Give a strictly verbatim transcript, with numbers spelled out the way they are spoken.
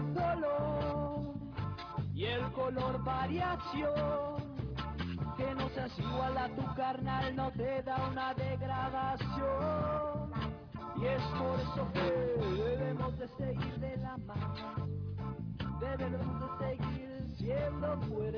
color y el color variación, que no seas igual a tu carnal no te da una degradación, y es por eso que debemos de seguir de la mano, debemos de seguir siendo fuertes.